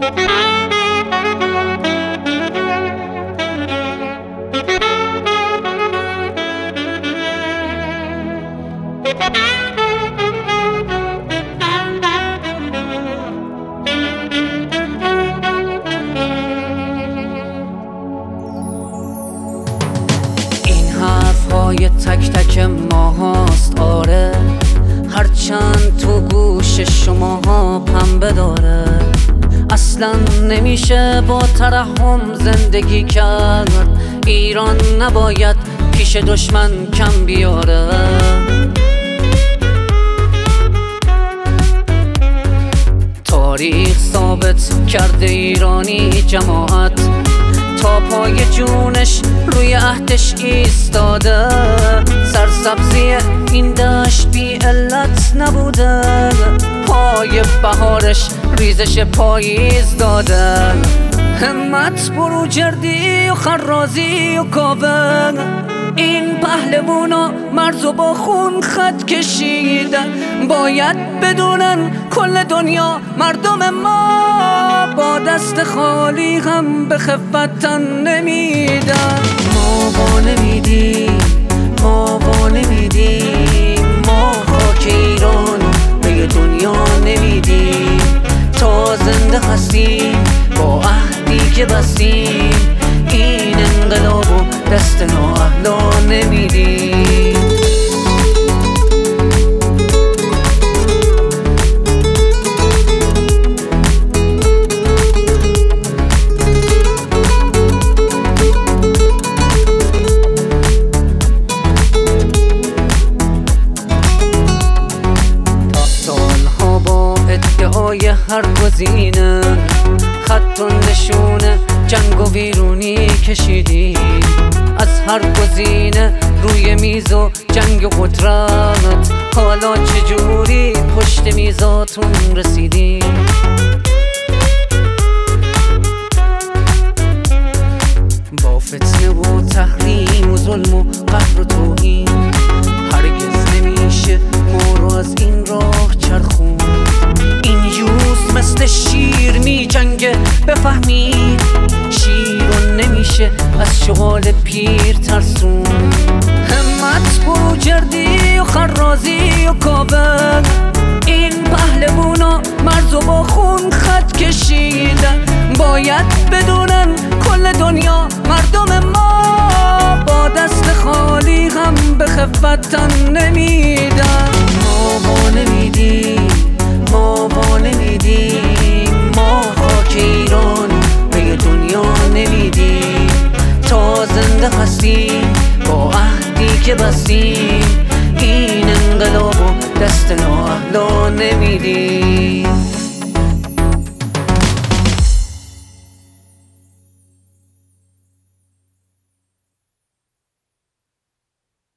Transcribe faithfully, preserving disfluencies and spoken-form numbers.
های تک تک ماهاست آره، هرچند تو گوش شماها پنبه داره. اصلا نمیشه با ترحم زندگی کرد، ایران نباید پیش دشمن کم بیاره. تاریخ ثابت کرده ایرانی جماعت تا پای جونش روی عهدش ایستاده. سرسبزی این دشت بی علت نبوده، پای بهارش ریزش پاییز داده. همت بروجردی و خرازی و کاوه، این پهلوانا مرزو با خون خط کشیدن. باید بدونن کل دنیا مردم ما با دست خالی هم به خفت تن نمیدن. ما با نمیدیم، ما با نمیدیم، ما خاک ایران به دنیا نمیدیم. تا زنده هستیم با عهدی که بستیم، این انقلابو دست نااهلا نمیدیم. سالها با ادعای هر گزینه خط و نشونه جنگ و ویرونی کشیدیم. از هر گزینه روی میز و جنگ و قدرت، حالا چجوری پشت میزاتون رسیدیم؟ با فتنه و تحریم و ظلم و قهر و توهین، هرگز نمیشه ما رو از این راه چرخون. این یوز مثل شیر می جنگه بفهمید، شیر نمیشه از شغال پیر ترسون. همت بروجردی و خرازی و کاوه، این پهلوانا مرزو با خون خط کشیدن. باید بدونن کل دنیا مردم ما با دست خالی هم به خفت تن نمیدن. ما با نمیدیم، ما با نمیدیم، ما خاک ایران به دنیا نمیدیم. تا زنده هستیم با عهدی که بستیم، این انقلابو دست نااهلا نمیدیم.